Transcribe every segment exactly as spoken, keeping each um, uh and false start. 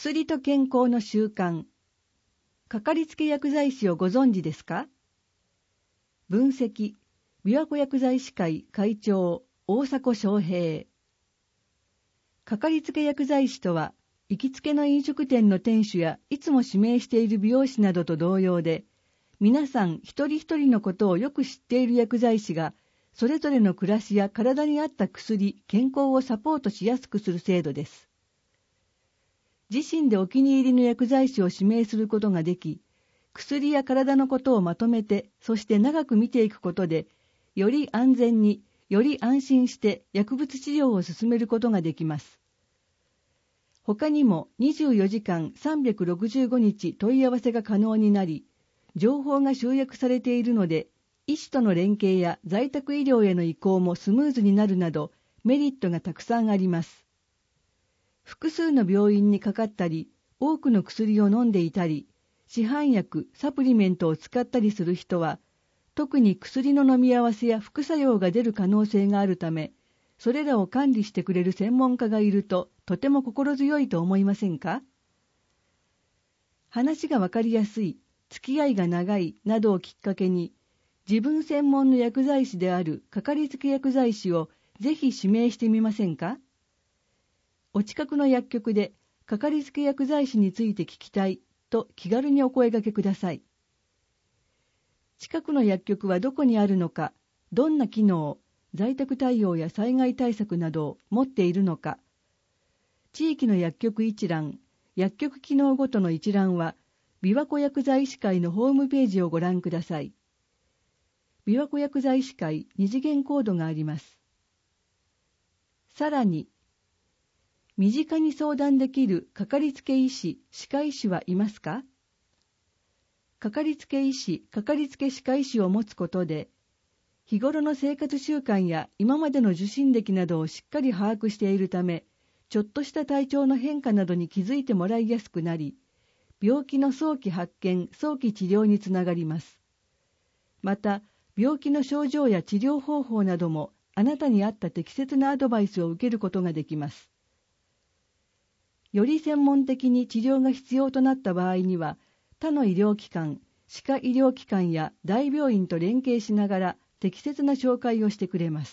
薬と健康の習慣。かかりつけ薬剤師をご存知ですか？分析、琵琶湖薬剤師会会長、大迫翔平。かかりつけ薬剤師とは、行きつけの飲食店の店主やいつも指名している美容師などと同様で、皆さん一人一人のことをよく知っている薬剤師が、それぞれの暮らしや体に合った薬、健康をサポートしやすくする制度です。自身でお気に入りの薬剤師を指名することができ、薬や体のことをまとめて、そして長く見ていくことで、より安全に、より安心して薬物治療を進めることができます。他にもにじゅうよじかんさんびゃくろくじゅうごにち問い合わせが可能になり、情報が集約されているので、医師との連携や在宅医療への移行もスムーズになるなど、メリットがたくさんあります。複数の病院にかかったり、多くの薬を飲んでいたり、市販薬、サプリメントを使ったりする人は、特に薬の飲み合わせや副作用が出る可能性があるため、それらを管理してくれる専門家がいると、とても心強いと思いませんか？話がわかりやすい、付き合いが長いなどをきっかけに、自分専門の薬剤師であるかかりつけ薬剤師をぜひ指名してみませんか？お近くの薬局でかかりつけ薬剤師について聞きたいと気軽にお声掛けください。近くの薬局はどこにあるのか、どんな機能、在宅対応や災害対策などを持っているのか、地域の薬局一覧、薬局機能ごとの一覧は、琵琶湖薬剤師会のホームページをご覧ください。琵琶湖薬剤師会二次元コードがあります。さらに、身近に相談できるかかりつけ医師、歯科医師はいますか？かかりつけ医師、かかりつけ歯科医師を持つことで、日頃の生活習慣や今までの受診歴などをしっかり把握しているため、ちょっとした体調の変化などに気づいてもらいやすくなり、病気の早期発見、早期治療につながります。また、病気の症状や治療方法などもあなたに合った適切なアドバイスを受けることができます。より専門的に治療が必要となった場合には、他の医療機関、歯科医療機関や大病院と連携しながら適切な紹介をしてくれます。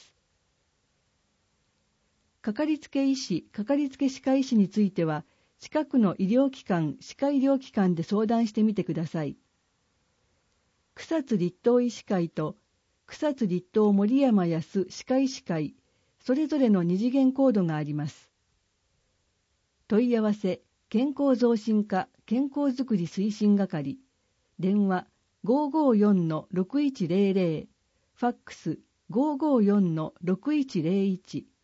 かかりつけ医師、かかりつけ歯科医師については、近くの医療機関、歯科医療機関で相談してみてください。草津立東医師会と草津立東森山安歯科医師会、それぞれの二次元コードがあります。問い合わせ、健康増進課健康づくり推進係、電話 ごーごーよんのろくいちゼロゼロ、ファックス ごーごーよんのろくいちゼロいち、